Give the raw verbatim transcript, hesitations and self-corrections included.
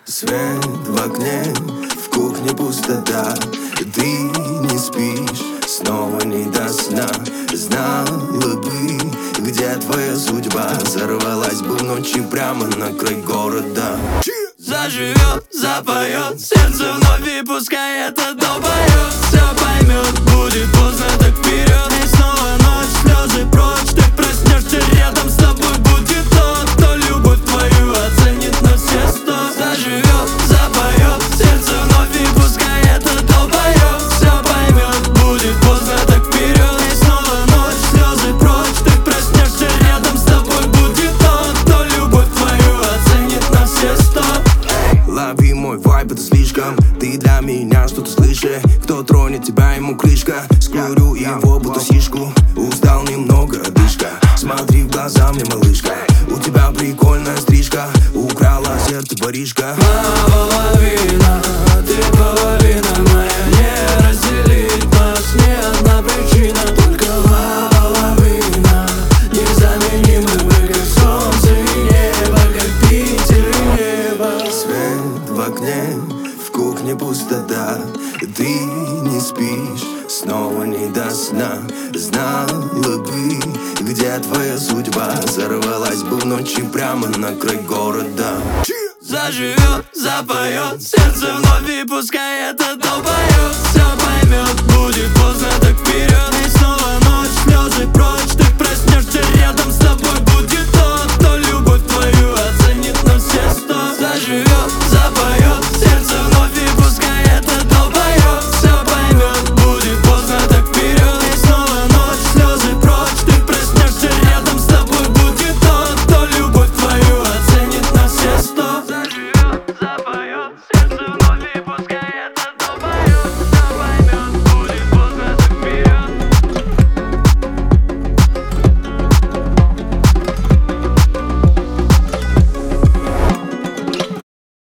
Свет в окне, в кухне пустота. Ты не спишь, снова не до сна. Знала бы, где твоя судьба. Сорвалась бы в ночи прямо на край города. Заживет, запоет, сердце вновь, и пускай это долбоет. Все поймет, будет поздно, так вперед. И снова ночь, слезы прочь. Ты проснешься, рядом с тобой будет тот, кто любовь твою оценит на все сто. Заживет, запоет, сердце вновь, и пускай это долбоет. Все поймет, будет поздно, так вперед. И снова ночь, слезы прочь. Ты проснешься, рядом с тобой будет тот, кто любовь твою оценит на все сто. Лови мой вайб, это слишком. Ты для меня что-то слышишь. Кто тронет тебя, ему крышка. Скурю его, будто сишку. Устал немного, одышка. Смотри в глаза мне, малышка. У тебя прикольная стрижка. Украла сердце воришка. Половина, ты половина моя. Не разделить нас ни одна причина. Только половина. Незаменимы мы, как солнце и небо, как Питер и небо. Свет в окне, в кухне пустота. Ты не спишь, снова не до сна. Знала бы, где твоя судьба. Сорвалась бы в ночи прямо на край города. Заживет, запоет, сердце вновь, и пускай это долбоет. Все поймет, будет поздно, так вперед.